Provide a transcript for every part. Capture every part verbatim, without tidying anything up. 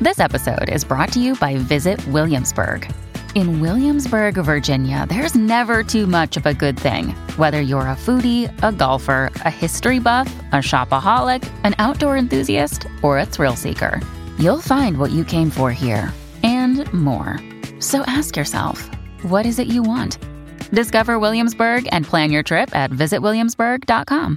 This episode is brought to you by Visit Williamsburg. In Williamsburg, Virginia, there's never too much of a good thing. Whether you're a foodie, a golfer, a history buff, a shopaholic, an outdoor enthusiast, or a thrill seeker, you'll find what you came for here and more. So ask yourself, what is it you want? Discover Williamsburg and plan your trip at visit williamsburg dot com.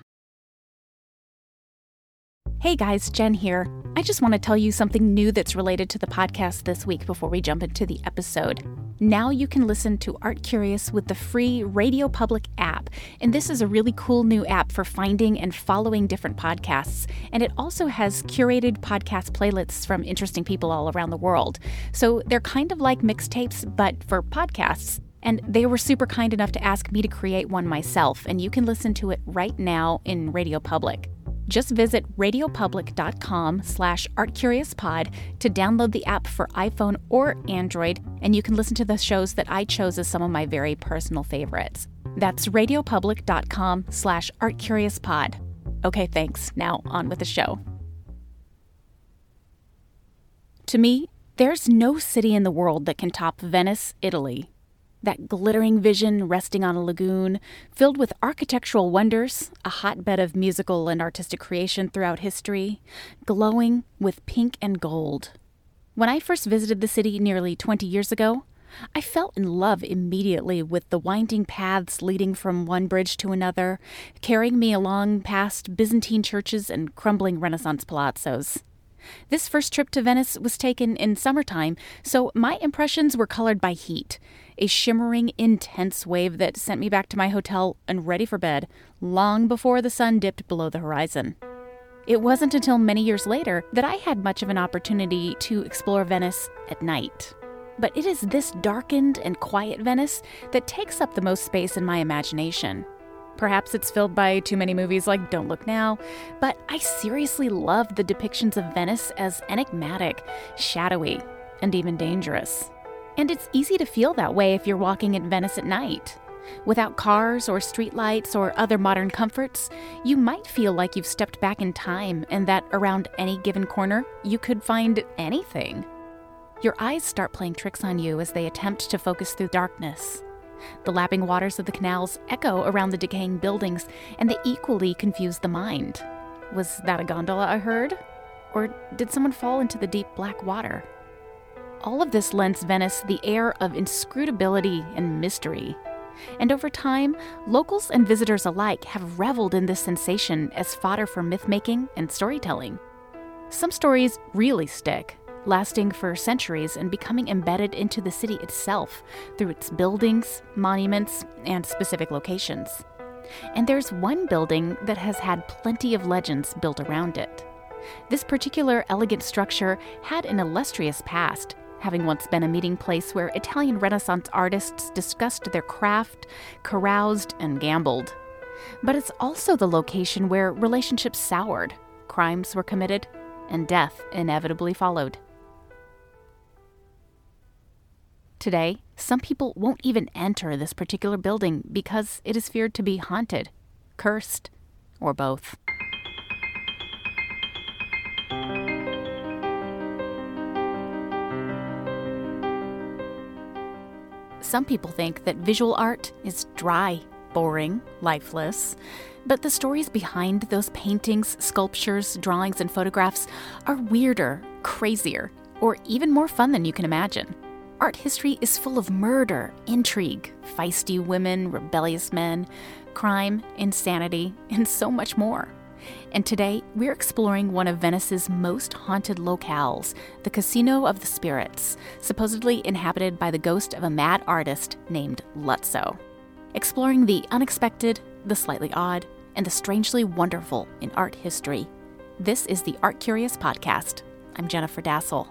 Hey guys, Jen here. I just want to tell you something new that's related to the podcast this week before we jump into the episode. Now you can listen to Art Curious with the free Radio Public app, and this is a really cool new app for finding and following different podcasts, and it also has curated podcast playlists from interesting people all around the world. So they're kind of like mixtapes, but for podcasts. And they were super kind enough to ask me to create one myself, and you can listen to it right now in Radio Public. Just visit radiopublic.com slash artcuriouspod to download the app for iPhone or Android, and you can listen to the shows that I chose as some of my very personal favorites. That's radiopublic.com slash artcuriouspod. Okay, thanks. Now on with the show. To me, there's no city in the world that can top Venice, Italy. That glittering vision resting on a lagoon, filled with architectural wonders, a hotbed of musical and artistic creation throughout history, glowing with pink and gold. When I first visited the city nearly twenty years ago, I fell in love immediately with the winding paths leading from one bridge to another, carrying me along past Byzantine churches and crumbling Renaissance palazzos. This first trip to Venice was taken in summertime, so my impressions were colored by heat, a shimmering, intense wave that sent me back to my hotel and ready for bed long before the sun dipped below the horizon. It wasn't until many years later that I had much of an opportunity to explore Venice at night. But it is this darkened and quiet Venice that takes up the most space in my imagination. Perhaps it's filled by too many movies like Don't Look Now, but I seriously love the depictions of Venice as enigmatic, shadowy, and even dangerous. And it's easy to feel that way if you're walking in Venice at night. Without cars or streetlights or other modern comforts, you might feel like you've stepped back in time and that around any given corner, you could find anything. Your eyes start playing tricks on you as they attempt to focus through darkness. The lapping waters of the canals echo around the decaying buildings, and they equally confuse the mind. Was that a gondola I heard? Or did someone fall into the deep black water? All of this lends Venice the air of inscrutability and mystery. And over time, locals and visitors alike have reveled in this sensation as fodder for myth-making and storytelling. Some stories really stick, lasting for centuries and becoming embedded into the city itself through its buildings, monuments, and specific locations. And there's one building that has had plenty of legends built around it. This particular elegant structure had an illustrious past, having once been a meeting place where Italian Renaissance artists discussed their craft, caroused, and gambled. But it's also the location where relationships soured, crimes were committed, and death inevitably followed. Today, some people won't even enter this particular building because it is feared to be haunted, cursed, or both. Some people think that visual art is dry, boring, lifeless, but the stories behind those paintings, sculptures, drawings, and photographs are weirder, crazier, or even more fun than you can imagine. Art history is full of murder, intrigue, feisty women, rebellious men, crime, insanity, and so much more. And today, we're exploring one of Venice's most haunted locales, the Casino of the Spirits, supposedly inhabited by the ghost of a mad artist named Luzzo. Exploring the unexpected, the slightly odd, and the strangely wonderful in art history. This is the Art Curious Podcast. I'm Jennifer Dassel.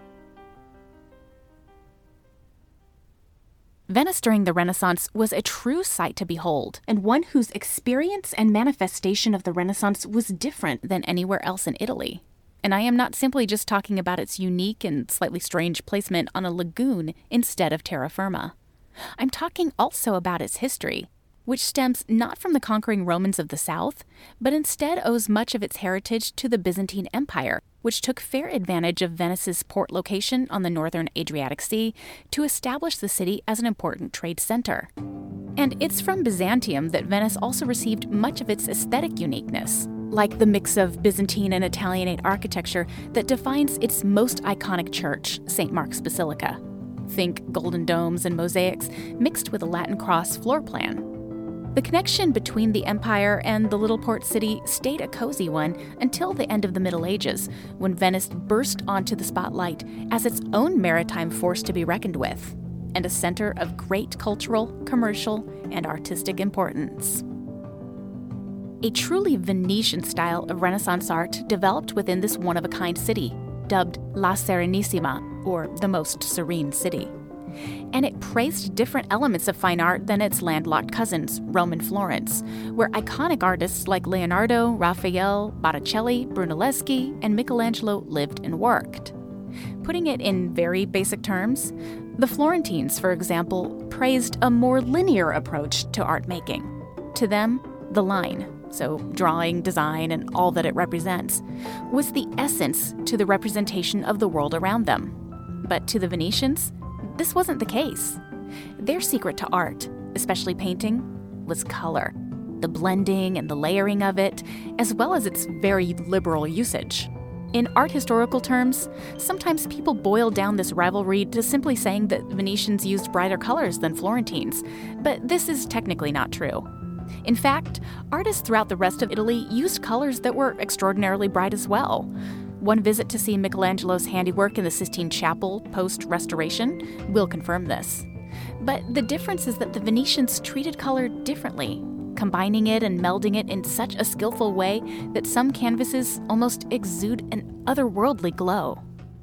Venice during the Renaissance was a true sight to behold, and one whose experience and manifestation of the Renaissance was different than anywhere else in Italy. And I am not simply just talking about its unique and slightly strange placement on a lagoon instead of terra firma. I'm talking also about its history, which stems not from the conquering Romans of the South, but instead owes much of its heritage to the Byzantine Empire, which took fair advantage of Venice's port location on the northern Adriatic Sea to establish the city as an important trade center. And it's from Byzantium that Venice also received much of its aesthetic uniqueness, like the mix of Byzantine and Italianate architecture that defines its most iconic church, Saint Mark's Basilica. Think golden domes and mosaics mixed with a Latin cross floor plan. The connection between the empire and the little port city stayed a cozy one until the end of the Middle Ages, when Venice burst onto the spotlight as its own maritime force to be reckoned with, and a center of great cultural, commercial, and artistic importance. A truly Venetian style of Renaissance art developed within this one-of-a-kind city, dubbed La Serenissima, or the Most Serene City. And it praised different elements of fine art than its landlocked cousins, Rome and Florence, where iconic artists like Leonardo, Raphael, Botticelli, Brunelleschi, and Michelangelo lived and worked. Putting it in very basic terms, the Florentines, for example, praised a more linear approach to art making. To them, the line, so drawing, design, and all that it represents, was the essence to the representation of the world around them. But to the Venetians, this wasn't the case. Their secret to art, especially painting, was color, the blending and the layering of it, as well as its very liberal usage. In art historical terms, sometimes people boil down this rivalry to simply saying that Venetians used brighter colors than Florentines, but this is technically not true. In fact, artists throughout the rest of Italy used colors that were extraordinarily bright as well. One visit to see Michelangelo's handiwork in the Sistine Chapel post-restoration will confirm this. But the difference is that the Venetians treated color differently, combining it and melding it in such a skillful way that some canvases almost exude an otherworldly glow.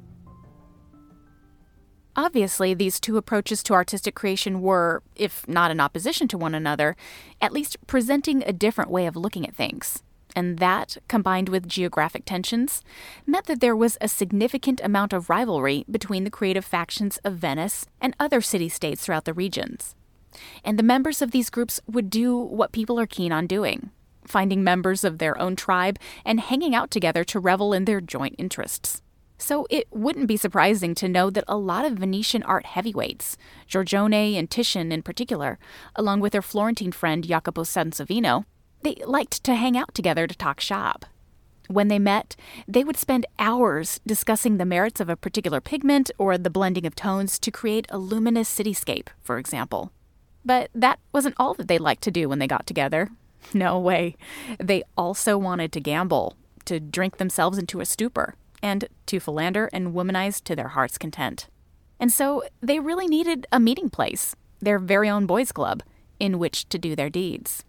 Obviously, these two approaches to artistic creation were, if not in opposition to one another, at least presenting a different way of looking at things. And that, combined with geographic tensions, meant that there was a significant amount of rivalry between the creative factions of Venice and other city-states throughout the regions. And the members of these groups would do what people are keen on doing, finding members of their own tribe and hanging out together to revel in their joint interests. So it wouldn't be surprising to know that a lot of Venetian art heavyweights, Giorgione and Titian in particular, along with their Florentine friend Jacopo Sansovino, they liked to hang out together to talk shop. When they met, they would spend hours discussing the merits of a particular pigment or the blending of tones to create a luminous cityscape, for example. But that wasn't all that they liked to do when they got together. No way. They also wanted to gamble, to drink themselves into a stupor, and to philander and womanize to their heart's content. And so they really needed a meeting place, their very own boys' club, in which to do their deeds.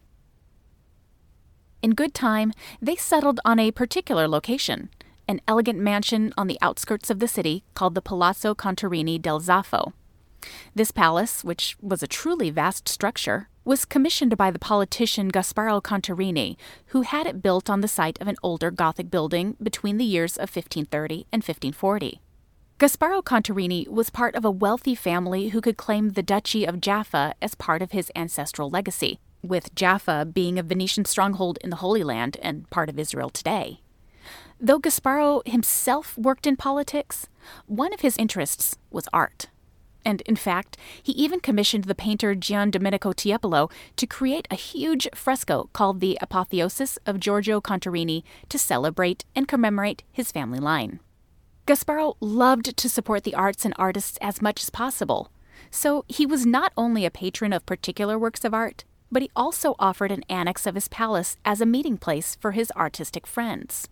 In good time, they settled on a particular location, an elegant mansion on the outskirts of the city called the Palazzo Contarini del Zaffo. This palace, which was a truly vast structure, was commissioned by the politician Gasparo Contarini, who had it built on the site of an older Gothic building between the years of fifteen thirty and fifteen forty. Gasparo Contarini was part of a wealthy family who could claim the Duchy of Jaffa as part of his ancestral legacy, with Jaffa being a Venetian stronghold in the Holy Land and part of Israel today. Though Gasparo himself worked in politics, one of his interests was art. And in fact, he even commissioned the painter Gian Domenico Tiepolo to create a huge fresco called the Apotheosis of Giorgio Contarini to celebrate and commemorate his family line. Gasparo loved to support the arts and artists as much as possible, so he was not only a patron of particular works of art, but he also offered an annex of his palace as a meeting place for his artistic friends.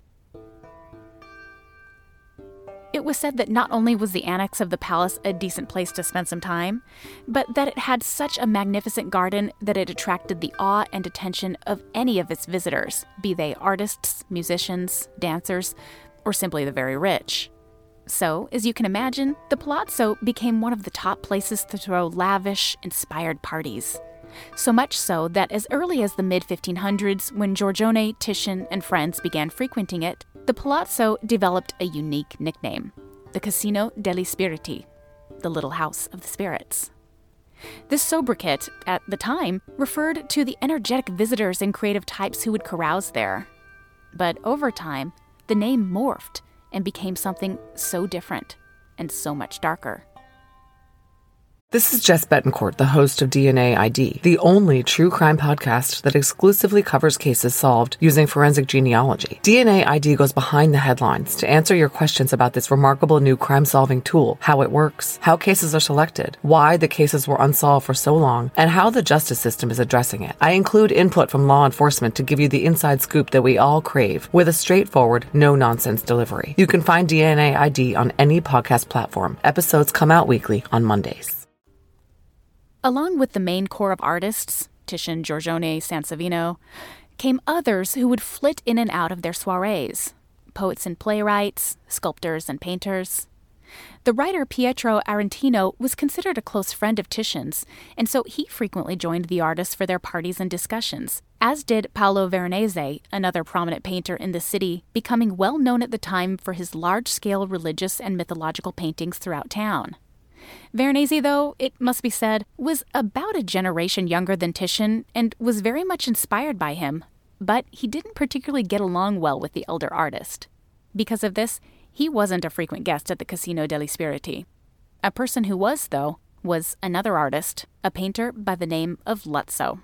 It was said that not only was the annex of the palace a decent place to spend some time, but that it had such a magnificent garden that it attracted the awe and attention of any of its visitors, be they artists, musicians, dancers, or simply the very rich. So, as you can imagine, the Palazzo became one of the top places to throw lavish, inspired parties. So much so that as early as the mid fifteen hundreds, when Giorgione, Titian, and friends began frequenting it, the Palazzo developed a unique nickname, the Casino degli Spiriti, the Little House of the Spirits. This sobriquet, at the time, referred to the energetic visitors and creative types who would carouse there. But over time, the name morphed and became something so different and so much darker. This is Jess Betancourt, the host of D N A I D, the only true crime podcast that exclusively covers cases solved using forensic genealogy. D N A I D goes behind the headlines to answer your questions about this remarkable new crime-solving tool, how it works, how cases are selected, why the cases were unsolved for so long, and how the justice system is addressing it. I include input from law enforcement to give you the inside scoop that we all crave, with a straightforward, no-nonsense delivery. You can find D N A I D on any podcast platform. Episodes come out weekly on Mondays. Along with the main core of artists, Titian, Giorgione, Sansovino, came others who would flit in and out of their soirees, poets and playwrights, sculptors and painters. The writer Pietro Arentino was considered a close friend of Titian's, and so he frequently joined the artists for their parties and discussions, as did Paolo Veronese, another prominent painter in the city, becoming well known at the time for his large-scale religious and mythological paintings throughout town. Veronese, though, it must be said, was about a generation younger than Titian and was very much inspired by him, but he didn't particularly get along well with the elder artist. Because of this, he wasn't a frequent guest at the Casino degli Spiriti. A person who was, though, was another artist, a painter by the name of Luzzo.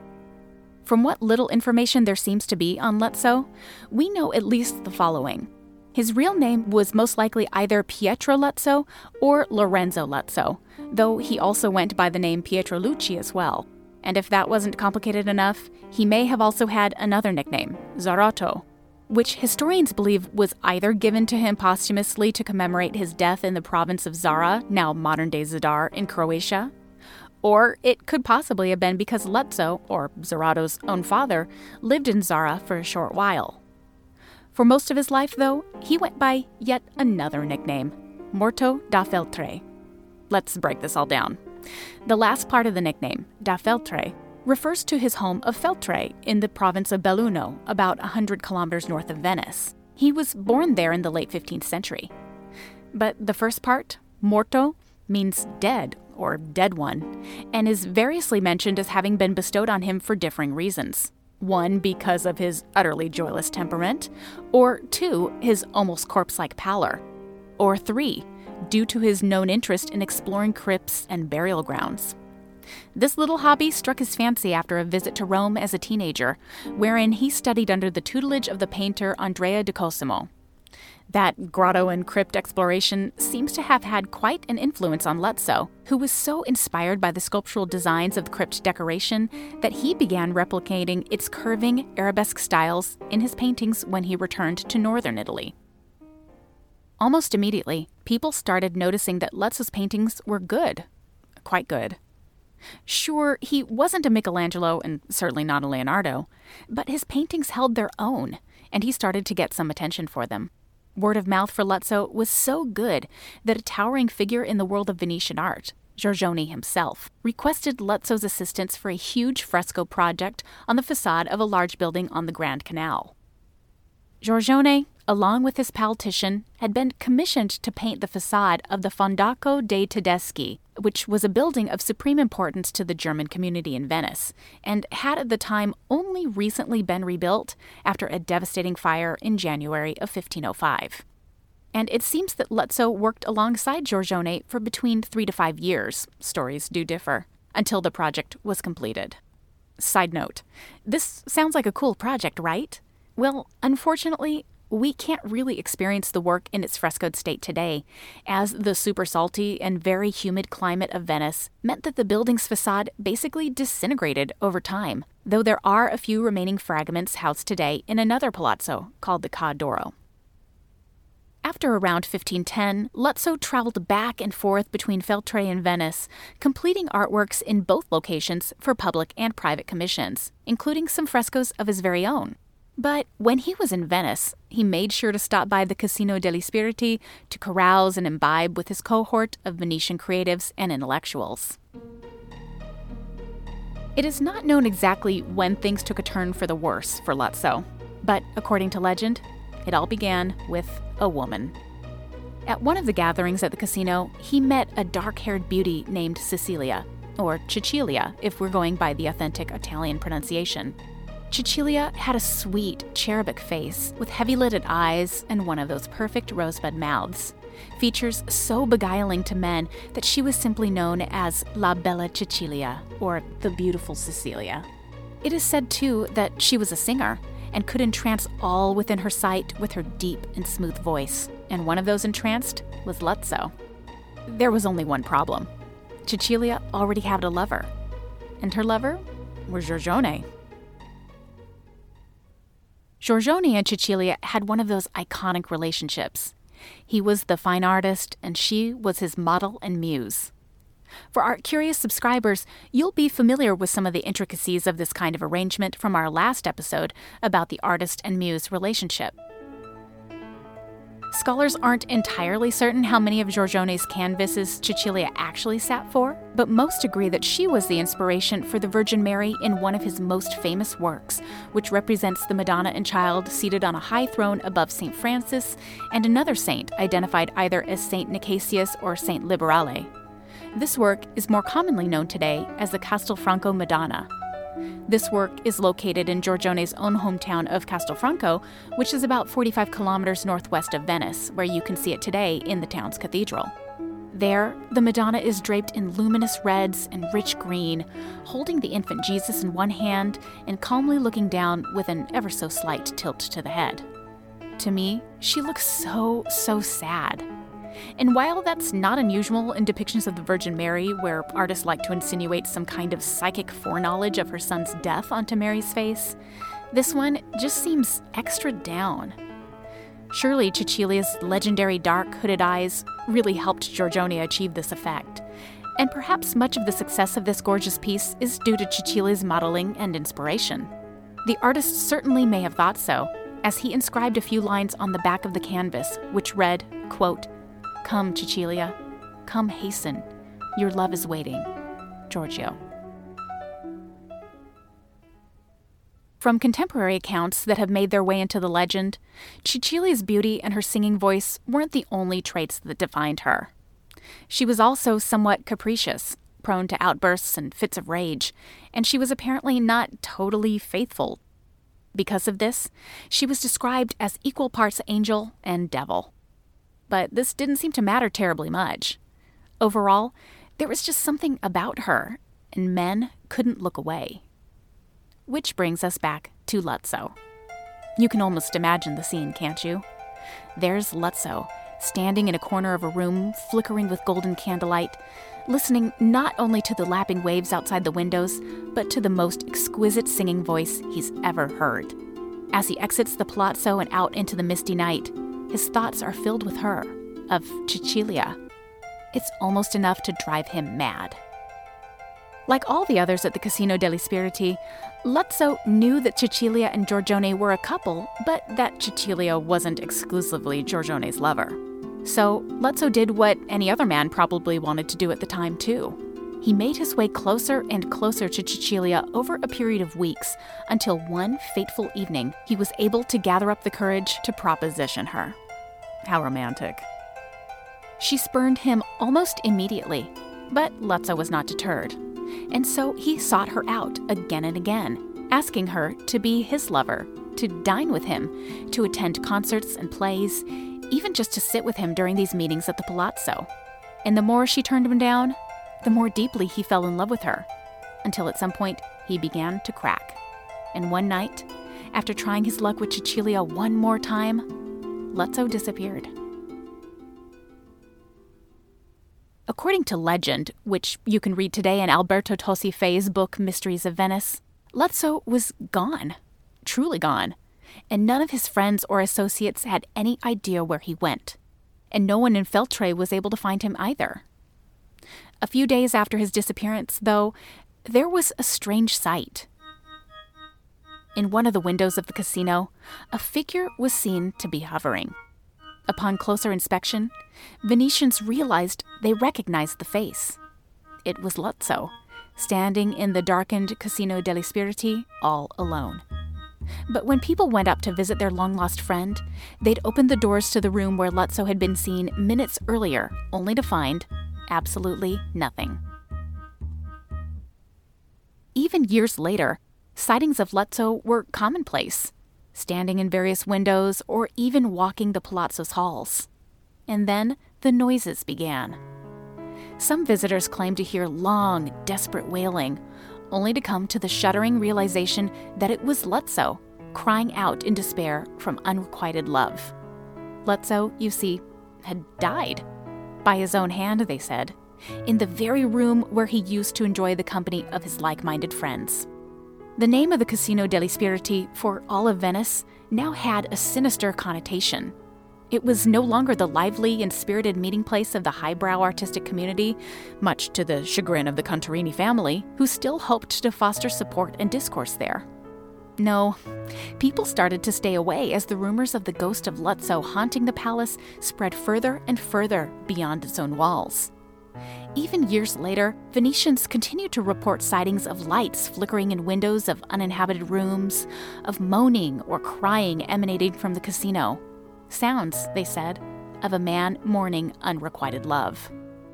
From what little information there seems to be on Luzzo, we know at least the following. His real name was most likely either Pietro Luzzo or Lorenzo Luzzo, though he also went by the name Pietro Lucci as well. And if that wasn't complicated enough, he may have also had another nickname, Zarotto, which historians believe was either given to him posthumously to commemorate his death in the province of Zara, now modern-day Zadar, in Croatia, or it could possibly have been because Luzzo, or Zarotto's own father, lived in Zara for a short while. For most of his life, though, he went by yet another nickname, Morto da Feltre. Let's break this all down. The last part of the nickname, da Feltre, refers to his home of Feltre in the province of Belluno, about one hundred kilometers north of Venice. He was born there in the late fifteenth century. But the first part, Morto, means dead or dead one, and is variously mentioned as having been bestowed on him for differing reasons. One, because of his utterly joyless temperament, or two, his almost corpse-like pallor, or three, due to his known interest in exploring crypts and burial grounds. This little hobby struck his fancy after a visit to Rome as a teenager, wherein he studied under the tutelage of the painter Andrea di Cosimo. That grotto and crypt exploration seems to have had quite an influence on Luzzo, who was so inspired by the sculptural designs of the crypt decoration that he began replicating its curving, arabesque styles in his paintings when he returned to northern Italy. Almost immediately, people started noticing that Luzzo's paintings were good. Quite good. Sure, he wasn't a Michelangelo and certainly not a Leonardo, but his paintings held their own, and he started to get some attention for them. Word of mouth for Luzzo was so good that a towering figure in the world of Venetian art, Giorgione himself, requested Luzzo's assistance for a huge fresco project on the facade of a large building on the Grand Canal. Giorgione, along with his pal Titian, had been commissioned to paint the facade of the Fondaco dei Tedeschi, which was a building of supreme importance to the German community in Venice, and had at the time only recently been rebuilt after a devastating fire in January of fifteen oh five. And it seems that Luzzo worked alongside Giorgione for between three to five years, stories do differ, until the project was completed. Side note, this sounds like a cool project, right? Well, unfortunately, we can't really experience the work in its frescoed state today, as the super salty and very humid climate of Venice meant that the building's facade basically disintegrated over time, though there are a few remaining fragments housed today in another palazzo called the Ca' d'Oro. After around fifteen ten, Luzzo traveled back and forth between Feltre and Venice, completing artworks in both locations for public and private commissions, including some frescoes of his very own. But when he was in Venice, he made sure to stop by the Casino degli Spiriti to carouse and imbibe with his cohort of Venetian creatives and intellectuals. It is not known exactly when things took a turn for the worse for Luzzo, but according to legend, it all began with a woman. At one of the gatherings at the casino, he met a dark-haired beauty named Cecilia, or Cecilia if we're going by the authentic Italian pronunciation. Cecilia had a sweet, cherubic face with heavy-lidded eyes and one of those perfect rosebud mouths, features so beguiling to men that she was simply known as La Bella Cecilia, or the Beautiful Cecilia. It is said, too, that she was a singer and could entrance all within her sight with her deep and smooth voice, and one of those entranced was Lutzow. There was only one problem. Cecilia already had a lover, and her lover was Giorgione. Giorgione and Cecilia had one of those iconic relationships. He was the fine artist, and she was his model and muse. For art-curious subscribers, you'll be familiar with some of the intricacies of this kind of arrangement from our last episode about the artist and muse relationship. Scholars aren't entirely certain how many of Giorgione's canvases Cecilia actually sat for, but most agree that she was the inspiration for the Virgin Mary in one of his most famous works, which represents the Madonna and Child seated on a high throne above Saint Francis and another saint identified either as Saint Nicasius or Saint Liberale. This work is more commonly known today as the Castelfranco Madonna. This work is located in Giorgione's own hometown of Castelfranco, which is about forty-five kilometers northwest of Venice, where you can see it today in the town's cathedral. There, the Madonna is draped in luminous reds and rich green, holding the infant Jesus in one hand and calmly looking down with an ever so slight tilt to the head. To me, she looks so, so sad. And while that's not unusual in depictions of the Virgin Mary, where artists like to insinuate some kind of psychic foreknowledge of her son's death onto Mary's face, this one just seems extra down. Surely Cecilia's legendary dark, hooded eyes really helped Giorgione achieve this effect. And perhaps much of the success of this gorgeous piece is due to Cecilia's modeling and inspiration. The artist certainly may have thought so, as he inscribed a few lines on the back of the canvas, which read, quote, "Come, Cecilia, come hasten, your love is waiting, Giorgio." From contemporary accounts that have made their way into the legend, Cecilia's beauty and her singing voice weren't the only traits that defined her. She was also somewhat capricious, prone to outbursts and fits of rage, and she was apparently not totally faithful. Because of this, she was described as equal parts angel and devil. But this didn't seem to matter terribly much. Overall, there was just something about her, and men couldn't look away. Which brings us back to Lutzow. You can almost imagine the scene, can't you? There's Lutzow, standing in a corner of a room, flickering with golden candlelight, listening not only to the lapping waves outside the windows, but to the most exquisite singing voice he's ever heard. As he exits the palazzo and out into the misty night, his thoughts are filled with her, of Cecilia. It's almost enough to drive him mad. Like all the others at the Casino degli Spiriti, Lutzow knew that Cecilia and Giorgione were a couple, but that Cecilia wasn't exclusively Giorgione's lover. So Lutzow did what any other man probably wanted to do at the time, too. He made his way closer and closer to Cecilia over a period of weeks, until one fateful evening he was able to gather up the courage to proposition her. How romantic. She spurned him almost immediately, but Lutzow was not deterred. And so he sought her out again and again, asking her to be his lover, to dine with him, to attend concerts and plays, even just to sit with him during these meetings at the palazzo. And the more she turned him down, the more deeply he fell in love with her, until at some point he began to crack. And one night, after trying his luck with Cecilia one more time, Lutzow disappeared. According to legend, which you can read today in Alberto Tosi Fey's book Mysteries of Venice, Lutzow was gone, truly gone, and none of his friends or associates had any idea where he went, and no one in Feltre was able to find him either. A few days after his disappearance, though, there was a strange sight. In one of the windows of the casino, a figure was seen to be hovering. Upon closer inspection, Venetians realized they recognized the face. It was Lutzow, standing in the darkened Casino degli Spiriti, all alone. But when people went up to visit their long-lost friend, they'd opened the doors to the room where Lutzow had been seen minutes earlier, only to find absolutely nothing. Even years later, sightings of Lutzow were commonplace, standing in various windows or even walking the palazzo's halls. And then the noises began. Some visitors claimed to hear long, desperate wailing, only to come to the shuddering realization that it was Lutzow, crying out in despair from unrequited love. Lutzow, you see, had died. By his own hand, they said, in the very room where he used to enjoy the company of his like-minded friends. The name of the Casino degli Spiriti for all of Venice now had a sinister connotation. It was no longer the lively and spirited meeting place of the highbrow artistic community, much to the chagrin of the Contarini family, who still hoped to foster support and discourse there. No, people started to stay away as the rumors of the ghost of Lutzow haunting the palace spread further and further beyond its own walls. Even years later, Venetians continued to report sightings of lights flickering in windows of uninhabited rooms, of moaning or crying emanating from the casino. Sounds, they said, of a man mourning unrequited love.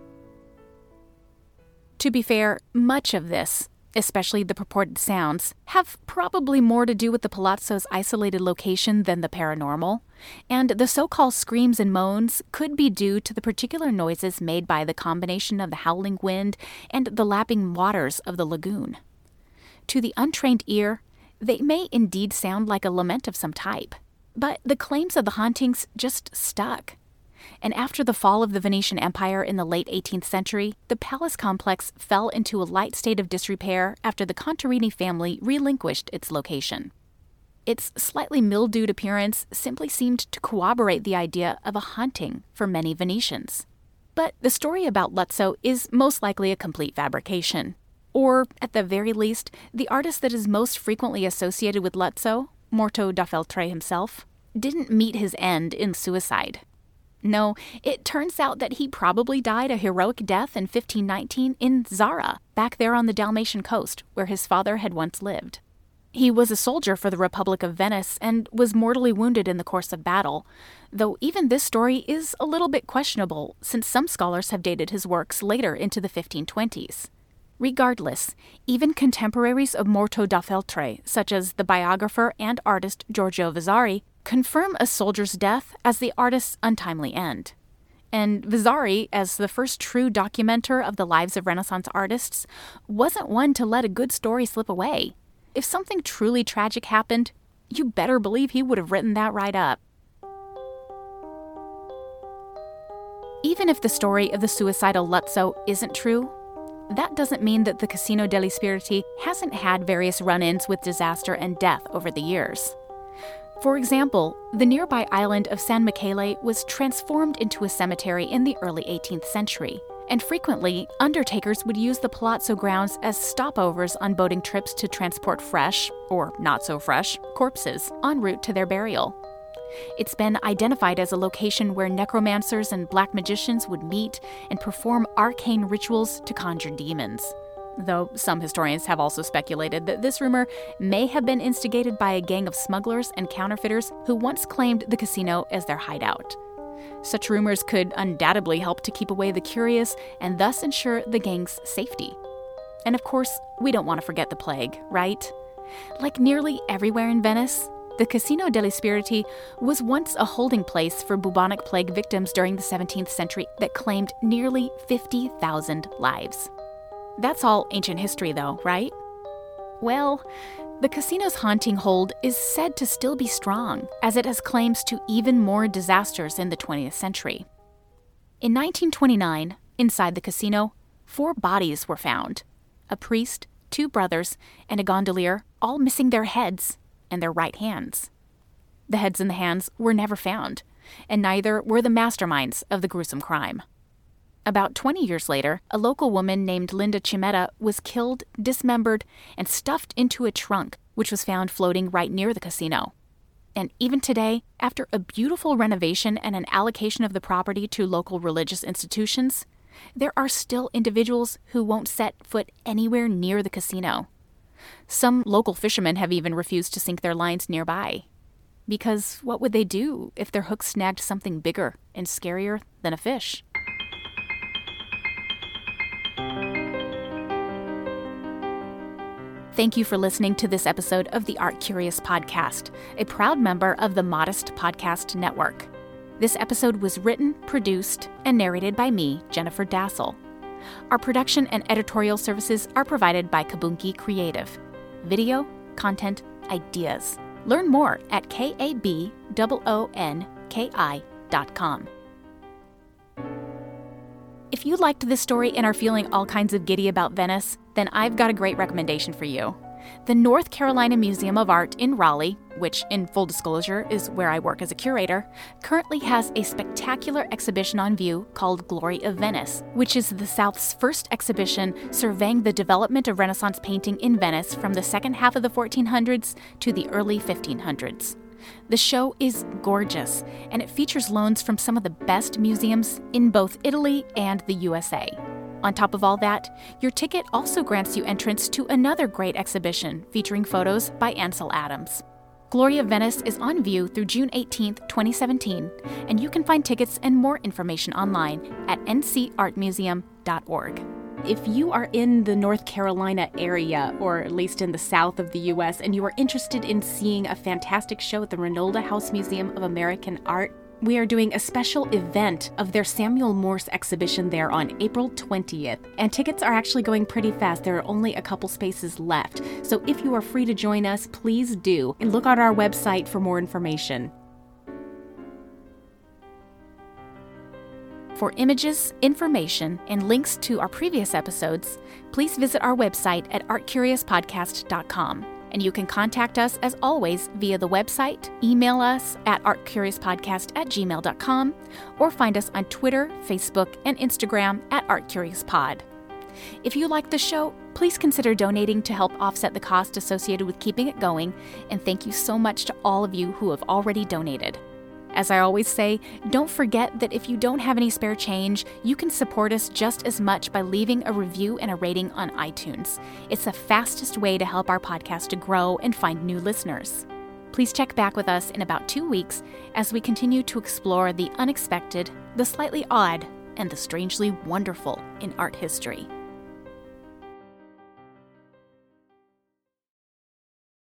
To be fair, much of this, especially the purported sounds, have probably more to do with the palazzo's isolated location than the paranormal, and the so-called screams and moans could be due to the particular noises made by the combination of the howling wind and the lapping waters of the lagoon. To the untrained ear, they may indeed sound like a lament of some type, but the claims of the hauntings just stuck. And after the fall of the Venetian Empire in the late eighteenth century, the palace complex fell into a light state of disrepair after the Contarini family relinquished its location. Its slightly mildewed appearance simply seemed to corroborate the idea of a haunting for many Venetians. But the story about Lutzow is most likely a complete fabrication. Or, at the very least, the artist that is most frequently associated with Lutzow, Morto da Feltre himself, didn't meet his end in suicide. No, it turns out that he probably died a heroic death in fifteen nineteen in Zara, back there on the Dalmatian coast, where his father had once lived. He was a soldier for the Republic of Venice and was mortally wounded in the course of battle, though even this story is a little bit questionable, since some scholars have dated his works later into the fifteen twenties. Regardless, even contemporaries of Morto da Feltre, such as the biographer and artist Giorgio Vasari, confirm a soldier's death as the artist's untimely end. And Vasari, as the first true documenter of the lives of Renaissance artists, wasn't one to let a good story slip away. If something truly tragic happened, you better believe he would have written that right up. Even if the story of the suicidal Lutzow isn't true, that doesn't mean that the Casino degli Spiriti hasn't had various run-ins with disaster and death over the years. For example, the nearby island of San Michele was transformed into a cemetery in the early eighteenth century, and frequently, undertakers would use the palazzo grounds as stopovers on boating trips to transport fresh, or not-so-fresh, corpses en route to their burial. It's been identified as a location where necromancers and black magicians would meet and perform arcane rituals to conjure demons. Though some historians have also speculated that this rumor may have been instigated by a gang of smugglers and counterfeiters who once claimed the casino as their hideout. Such rumors could undoubtedly help to keep away the curious and thus ensure the gang's safety. And of course, we don't want to forget the plague, right? Like nearly everywhere in Venice, the Casino degli Spiriti was once a holding place for bubonic plague victims during the seventeenth century that claimed nearly fifty thousand lives. That's all ancient history, though, right? Well, the casino's haunting hold is said to still be strong, as it has claims to even more disasters in the twentieth century. In nineteen twenty-nine, inside the casino, four bodies were found. A priest, two brothers, and a gondolier, all missing their heads and their right hands. The heads and the hands were never found, and neither were the masterminds of the gruesome crime. About twenty years later, a local woman named Linda Cimetta was killed, dismembered, and stuffed into a trunk, which was found floating right near the casino. And even today, after a beautiful renovation and an allocation of the property to local religious institutions, there are still individuals who won't set foot anywhere near the casino. Some local fishermen have even refused to sink their lines nearby. Because what would they do if their hook snagged something bigger and scarier than a fish? Thank you for listening to this episode of the Art Curious Podcast, a proud member of the Modest Podcast Network. This episode was written, produced, and narrated by me, Jennifer Dassel. Our production and editorial services are provided by Kabunki Creative. Video, content, ideas. Learn more at K A B O O N K I dot com. If you liked this story and are feeling all kinds of giddy about Venice, then I've got a great recommendation for you. The North Carolina Museum of Art in Raleigh, which, in full disclosure, is where I work as a curator, currently has a spectacular exhibition on view called Glory of Venice, which is the South's first exhibition surveying the development of Renaissance painting in Venice from the second half of the fourteen hundreds to the early fifteen hundreds. The show is gorgeous, and it features loans from some of the best museums in both Italy and the U S A. On top of all that, your ticket also grants you entrance to another great exhibition featuring photos by Ansel Adams. Glory of Venice is on view through June eighteenth, twenty seventeen, and you can find tickets and more information online at n c art museum dot org. If you are in the North Carolina area, or at least in the south of the U S, and you are interested in seeing a fantastic show at the Renolda House Museum of American Art, we are doing a special event of their Samuel Morse exhibition there on April twentieth. And tickets are actually going pretty fast. There are only a couple spaces left. So if you are free to join us, please do. And look on our website for more information. For images, information, and links to our previous episodes, please visit our website at art curious podcast dot com. And you can contact us, as always, via the website, email us at art curious podcast at gmail dot com, or find us on Twitter, Facebook, and Instagram at art curious pod. If you like the show, please consider donating to help offset the cost associated with keeping it going, and thank you so much to all of you who have already donated. As I always say, don't forget that if you don't have any spare change, you can support us just as much by leaving a review and a rating on iTunes. It's the fastest way to help our podcast to grow and find new listeners. Please check back with us in about two weeks as we continue to explore the unexpected, the slightly odd, and the strangely wonderful in art history.